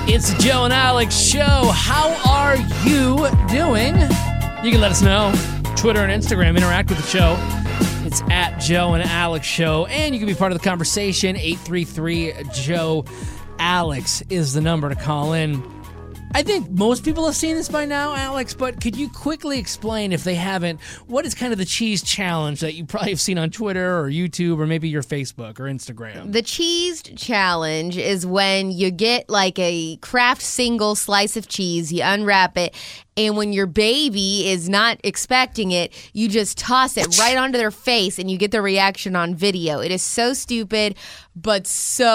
It's the Joe and Alex Show. How are you doing? You can let us know. Twitter and Instagram, interact with the show. It's at Joe and Alex Show. And you can be part of the conversation. 833-JOE-ALEX is the number to call in. I think most people have seen this by now, Alex, but could you quickly explain, if they haven't, what is kind of the cheese challenge that you probably have seen on Twitter or YouTube or maybe your Facebook or Instagram? The cheese challenge is when you get like a Kraft single slice of cheese, you unwrap it, and when your baby is not expecting it, you just toss it right onto their face and you get the reaction on video. It is so stupid, but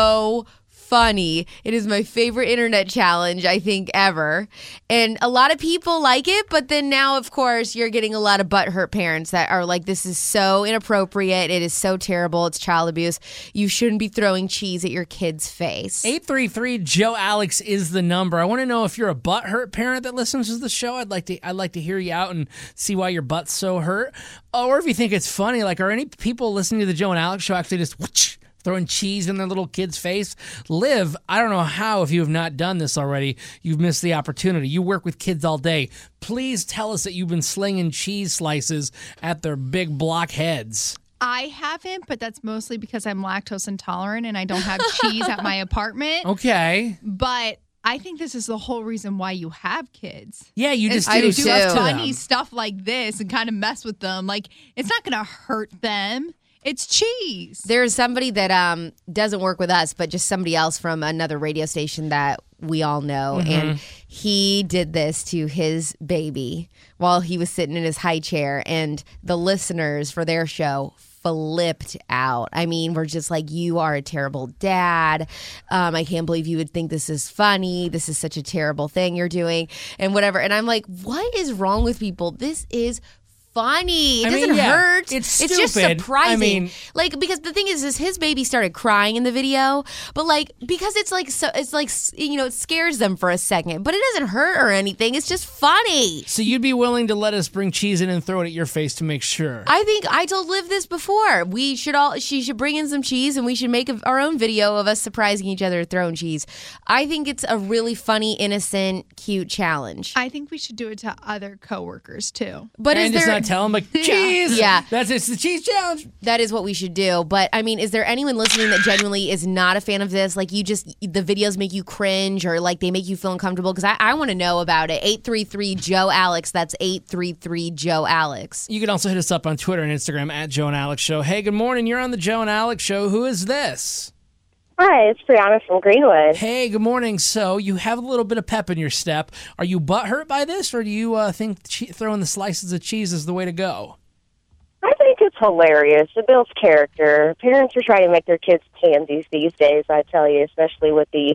so funny. It is my favorite internet challenge, I think, ever. And a lot of people like it, but then now, of course, you're getting a lot of butthurt parents that are like, this is so inappropriate. It is so terrible. It's child abuse. You shouldn't be throwing cheese at your kid's face. 833-JOE-ALEX is the number. I want to know if you're a butthurt parent that listens to the show. I'd like to hear you out and see why your butt's so hurt. Or if you think it's funny, like, are any people listening to the Joe and Alex Show actually just whoosh, throwing cheese in their little kid's face? Liv, I don't know how, if you have not done this already, you've missed the opportunity. You work with kids all day. Please tell us that you've been slinging cheese slices at their big block heads. I haven't, but that's mostly because I'm lactose intolerant and I don't have cheese at my apartment. Okay. But I think this is the whole reason why you have kids. Yeah, you just I do do stuff too. to funny them. stuff like this and kind of mess with them. Like, it's not going to hurt them. It's cheese. There's somebody that doesn't work with us, but just somebody else from another radio station that we all know. Mm-hmm. And he did this to his baby while he was sitting in his high chair. And the listeners for their show flipped out. I mean, we're just like, you are a terrible dad. I can't believe you would think this is funny. This is such a terrible thing you're doing and whatever. And I'm like, what is wrong with people? This is funny. It doesn't hurt. It's just stupid. surprising. I mean, like, because the thing is his baby started crying in the video, but like, because it's like, so it's like, you know, it scares them for a second, but it doesn't hurt or anything. It's just funny. so you'd be willing to let us bring cheese in and throw it at your face to make sure? I think I told Liv this before. She should bring in some cheese and we should make our own video of us surprising each other throwing cheese. I think it's a really funny, innocent, cute challenge. I think we should do it to other coworkers too. But and is just there... not tell them, like, cheese! Yeah. It's the cheese challenge. That is what we should do. But, I mean, is there anyone listening that genuinely is not a fan of this? Like, the videos make you cringe or, like, they make you feel uncomfortable? Because I want to know about it. 833-JOE-ALEX. That's 833-JOE-ALEX. You can also hit us up on Twitter and Instagram at Joe and Alex Show. Hey, good morning. You're on the Joe and Alex Show. Who is this? Hi, it's Brianna from Greenwood. Hey, good morning. So you have a little bit of pep in your step. Are you butthurt by this, or do you think throwing the slices of cheese is the way to go? I think it's hilarious. It builds character. Parents are trying to make their kids pansies these days, I tell you, especially with the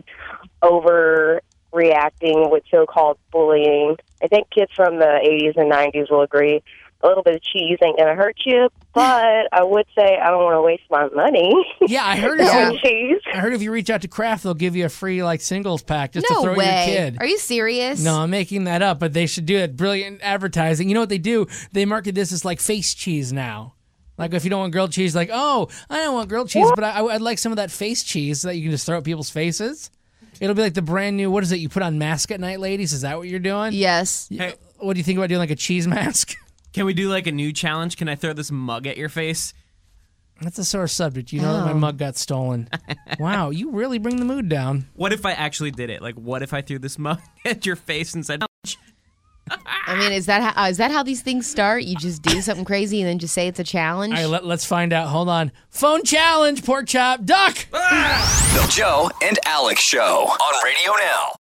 overreacting with so-called bullying. I think kids from the 80s and 90s will agree. A little bit of cheese ain't going to hurt you, but I would say I don't want to waste my money. Yeah, I heard on cheese. I heard if you reach out to Kraft, they'll give you a free singles pack just to No throw way. at your kid. Are you serious? No, I'm making that up, but they should do it. Brilliant advertising. You know what they do? They market this as like face cheese now. Like if you don't want grilled cheese, like, oh, I don't want grilled cheese, but I'd like some of that face cheese that you can just throw at people's faces. It'll be like the brand new, what is it, you put on mask at night, ladies? Is that what you're doing? Yes. Hey, What do you think about doing like a cheese mask? can we do like a new challenge? Can I throw this mug at your face? That's a sore subject. You know that my mug got stolen. Wow, you really bring the mood down. What if I actually did it? Like, what if I threw this mug at your face and said, I mean, is that how these things start? You just do something crazy and then just say it's a challenge? All right, let's find out. Hold on. Phone challenge, pork chop, duck! The Joe and Alex Show on Radio Now.